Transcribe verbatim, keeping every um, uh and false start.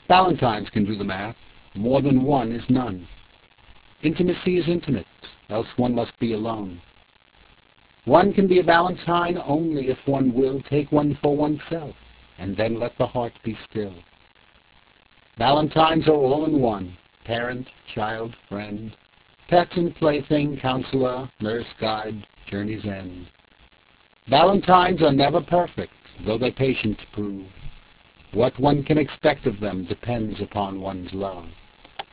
Valentines can do the math. More than one is none. Intimacy is intimate, else one must be alone. One can be a Valentine only if one will take one for oneself, and then let the heart be still. Valentines are all in one, parent, child, friend, pet and plaything, counselor, nurse, guide, journey's end. Valentines are never perfect, though they patient prove. What one can expect of them depends upon one's love.